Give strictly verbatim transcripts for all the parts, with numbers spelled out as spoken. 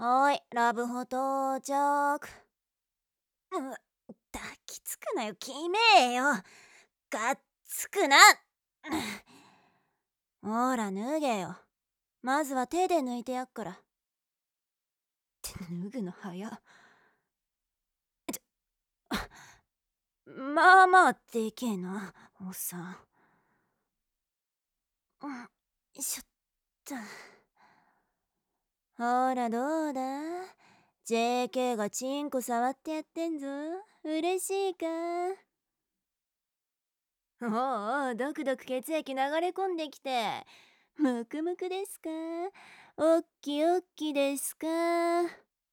はーい、ラブホ到着。う抱きつくなよ、決めえよ。がっつくな。ほら、脱げよ。まずは手で抜いてやっから。って脱ぐの早っ。ちょ、まあまあでけえな、おっさん。うん、よいしょっと。ほら、どうだ？ ジェーケー がチンコ触ってやってんぞ。嬉しいか？おうおう、ドクドク血液流れ込んできて。むくむくですか？おっきおっきですか？は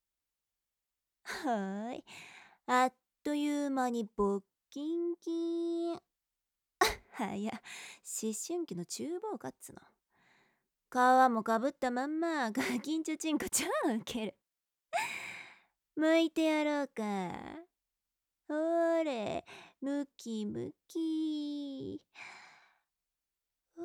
ーい。あっという間にボッキンキン。はや、思春期の厨房かっつの。皮もかぶったまんまガキンチョチンコ超ウケる。剥いてやろうか。ほーれ、ムキムキ。ふ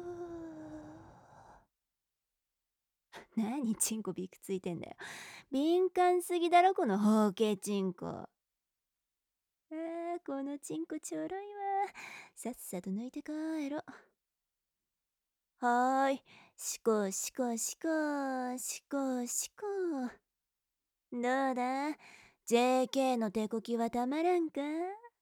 う。何チンコびくついてんだよ。敏感すぎだろこの包茎チンコ。あー、このチンコちょろいわ。さっさと抜いて帰ろ。はーい。しこしこしこしこしこ。どうだ？ ジェーケー の手こきはたまらんか？ん？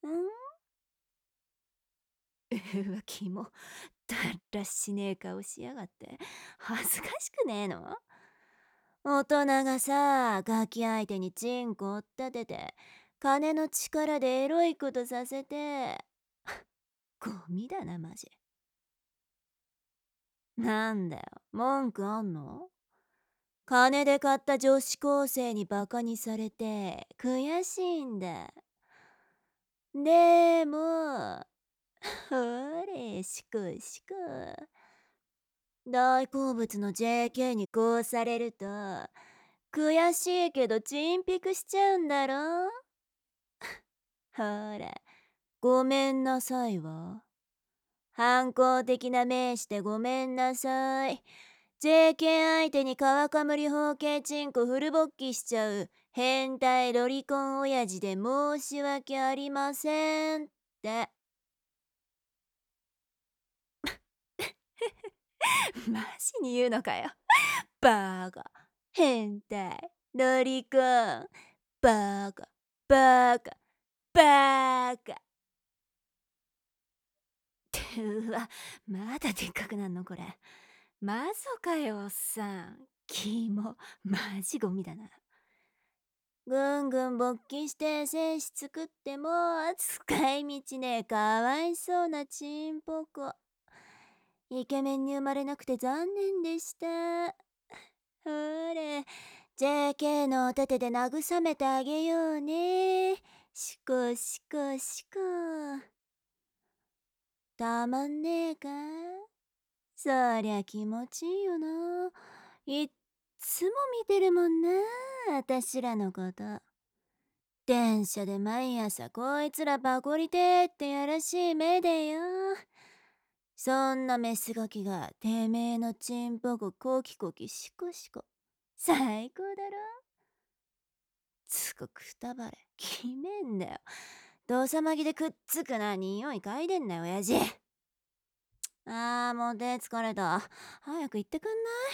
うわ、キモ。だらしねえ顔しやがって。恥ずかしくねえの？大人がさ、ガキ相手にチンコ追っ立てて、金の力でエロいことさせて、ゴミだな、マジ。なんだよ、文句あんの？金で買った女子高生にバカにされて、悔しいんだ。でも、ほれ、しこしこ。大好物の ジェーケー にこうされると、悔しいけどチンピクしちゃうんだろ？ほら、ごめんなさいわ。反抗的な名詞でごめんなさい。ジェーケー 相手に川かむり包茎チンコフル勃起しちゃう変態ロリコン親父で申し訳ありませんって。マジに言うのかよ。バーカ、変態、ロリコン、バーカ、バーカ、バーカ。うわ、まだでっかくなんのこれ。マゾかよ、おっさん。キモ、マジゴミだな。ぐんぐん勃起して精子作っても使い道ねえかわいそうなチンポコ。イケメンに生まれなくて残念でした。ほれ、ジェーケー のお手手で慰めてあげようね。しこしこしこ。たまんねえか？そりゃ気持ちいいよな。いっつも見てるもんな、あたしらのこと。電車で毎朝こいつらパコリてってやらしい目でよ。そんなメスガキがてめえのチンポココキコキシコシコ。最高だろ？つこくたばれ。決めんだよ。どさまぎでくっつくな。匂い嗅いでんなよ、親父。あー、もう手疲れた。早く行ってくん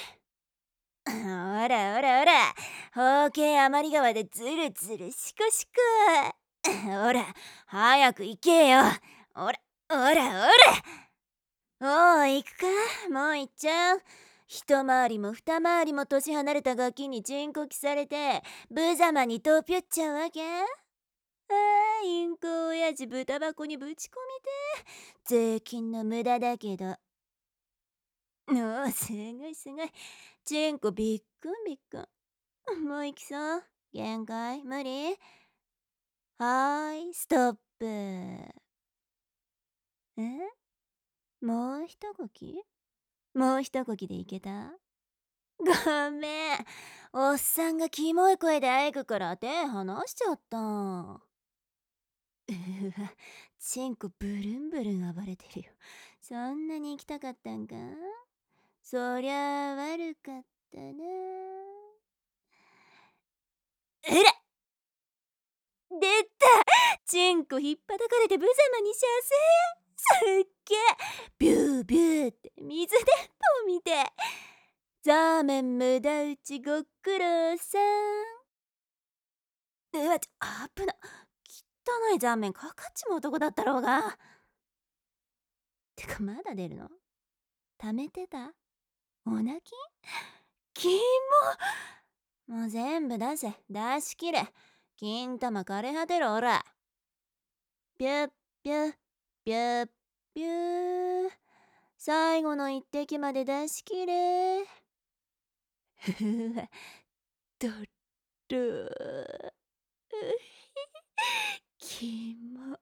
ない？ほらほらほら。包茎余り川でズルズルシコシコ。ほら、早く行けよ。ほら、ほらほら。おう、行くか？もう行っちゃう。一回りも二回りも年離れたガキにチンコキされて、無様にとぴょっちゃうわけ？ああ、インコ親父豚箱にぶち込みて。税金の無駄だけど。おお、すごいすごい。チンコびっくんびっくん。もう行きそう？限界？無理？はーい、ストップ。え？もう一呼吸？もう一呼吸でいけた？ごめん。おっさんがキモい声であえぐから手離しちゃった。うわ、チンコブルンブルン暴れてるよ。そんなに行きたかったんか？そりゃあ悪かったな。 うら、出た。チンコひっぱたかれて無様に射精。すっげえ。ビュービューって水鉄砲みてえ。ザーメン無駄打ちごっくろさん。うわ、ちょあぶな。汚いザーメンかかっちも男だったろうが。てかまだ出るの？溜めてた？お泣き？キモ。もう全部出せ。出し切れ。金玉枯れ果てろ、おら。ピュッピュッピュッピュー。最後の一滴まで出し切れ。ふわ、とろ。キモ。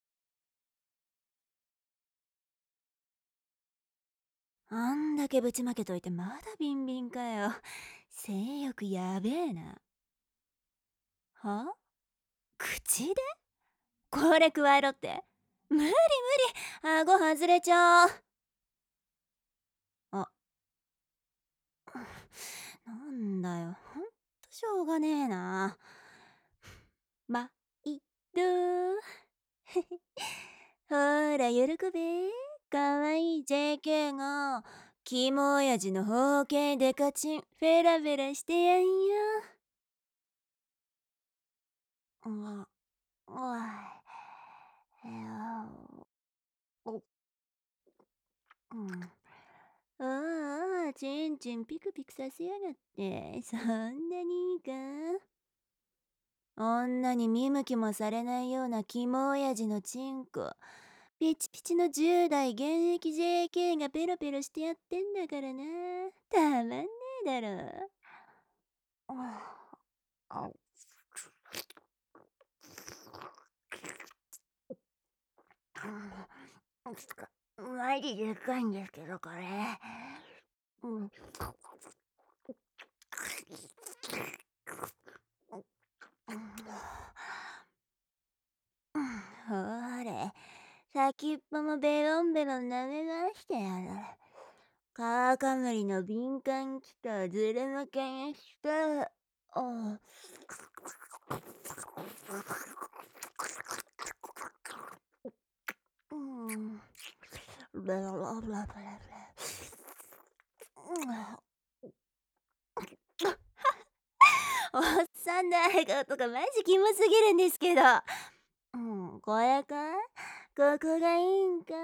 あんだけぶちまけといてまだビンビンかよ。性欲やべえな。は？口で？これ加えろって？無理無理。顎外れちゃう。あ、なんだよ、ほんとしょうがねえな。まいど。ほら喜べ。かわいい ジェーケー がキモ親父の包茎デカチンフェラフェラしてやんよ。うわ、おい、お、うん。ああ、チンチンピクピクさせやがって。そんなにいいか？女に見向きもされないようなキモ親父のチンコ。ピチピチのじゅう代現役 ジェーケー がペロペロしてやってんだからな。たまんねえだろ。あ、マジでかいんですけど、これ。うん。ほれ、先っぽもベロンベロン舐めましたやろ。カカムリの敏感期とズル向けにして、あうん。ブラブラブラブラ。おっさんの笑顔とかマジキモすぎるんですけど。うん、これか？ここがいいんか？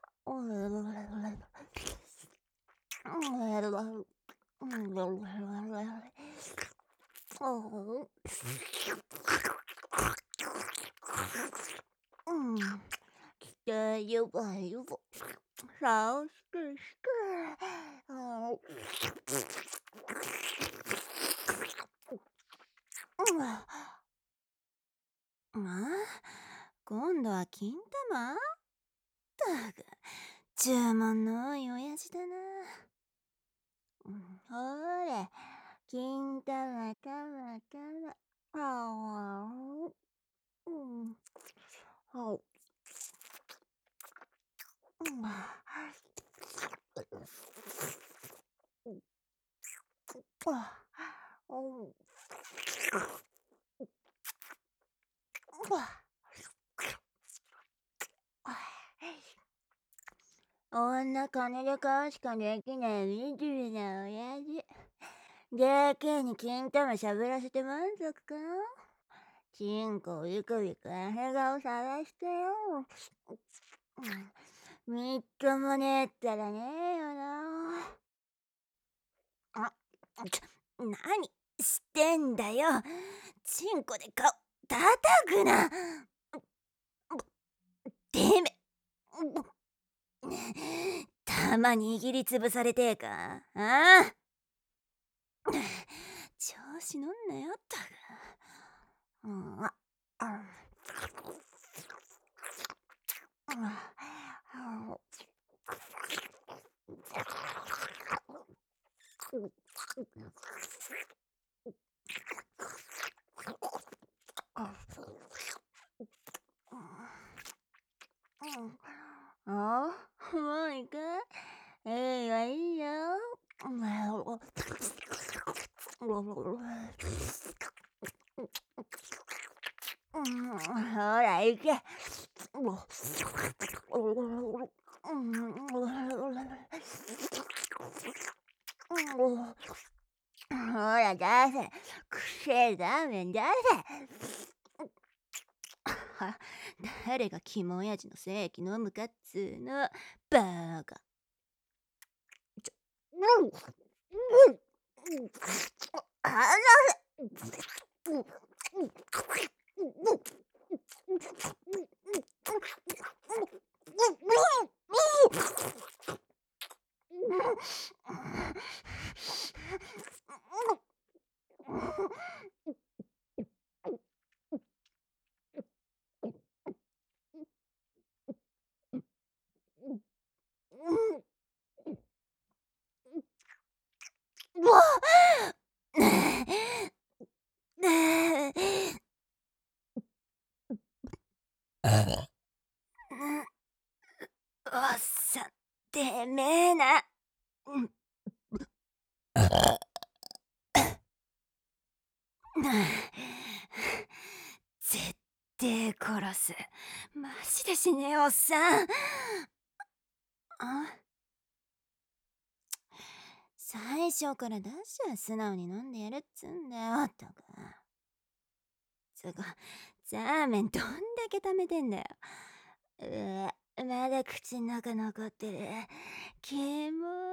うん。大丈夫大丈夫。さあ、すくすく。あ今度は金玉？ったく、注文の多い親父だな。うん、ほれ、金玉玉玉。ああ、うん。あ、うん。あ、うん。女金で買うしかできない惨めな親父。ジェーケー に金玉しゃぶらせて満足か？チンコビクビク笑顔探してよ。みっともねえったらねえよな。あ、ちょ、何してんだよ。チンコで顔叩くな。てめえ、玉握りつぶされてえか？ああ、調子乗んなよったく。うん、あ、あ、あ、もういく？いいよいいよ。 ほら行け。ほら出せ。くせえラーメン出せ。は、誰がキモ親父の精液飲むかっつーの。バーカ。ちょ、うんうんあおっさん、てめえな。絶対殺す。マジで死ねえおっさん。あ、最初から出しゃ素直に飲んでやるっつんだよ、とか。つうか、ザーメンどんだけ溜めてんだよ。うわ、まだ口の中残ってる。キモ